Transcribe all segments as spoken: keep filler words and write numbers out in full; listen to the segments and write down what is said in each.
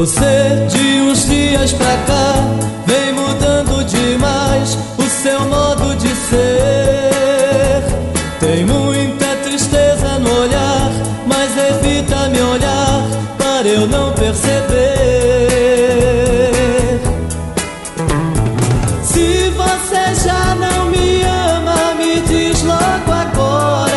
Você de uns dias pra cá vem mudando demais o seu modo de ser. Tem muita tristeza no olhar, mas evita me olhar para eu não perceber. Se você já não me ama, me diz logo agora.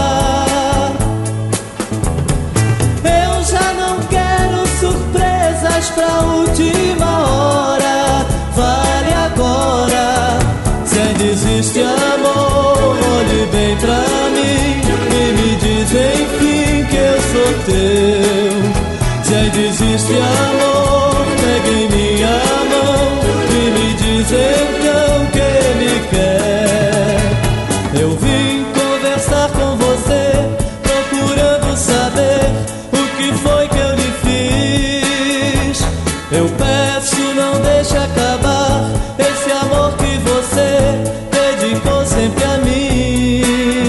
Eu já não quero surpresas pra última hora. Vale agora. Se ainda existe amor, olhe bem pra mim e me diz enfim que eu sou teu. Se ainda existe amor, pegue em minha mão e me diz então que me quer. Eu vim conversar com você, procurando saber o que foi que eu lhe fiz. Eu peço, não deixe acabar esse amor que você dedicou sempre a mim.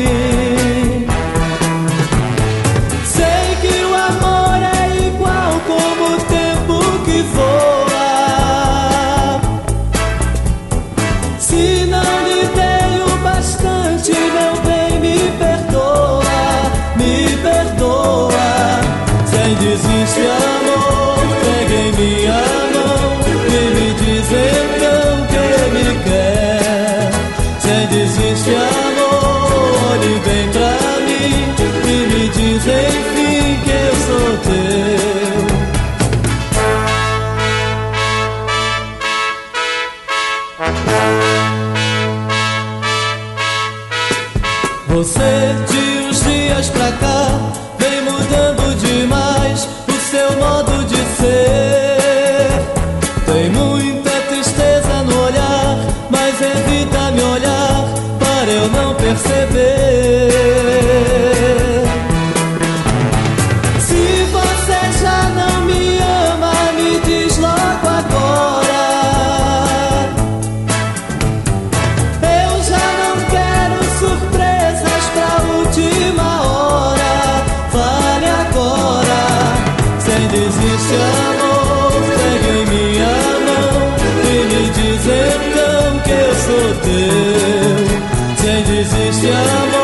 Sei que o amor é igual como o tempo que voa. Se não lhe dei o bastante, meu bem, me perdoa, me perdoa. Se ainda existe amor, pegue em minha mão e me diz então que me quer. Se ainda existe amor, olhe bem pra mim e me diz enfim que eu sou teu. Você de uns dias pra cá vem mudando demais o seu modo de ser. Tem muita tristeza no olhar, mas evita me olhar para eu não perceber. Se você já não me ama, me diz logo agora. Eu já não quero surpresas pra última hora. Vale agora. Se ainda existe amor, pegue em minha mão e me diz então que eu sou teu. Se ainda existe amor,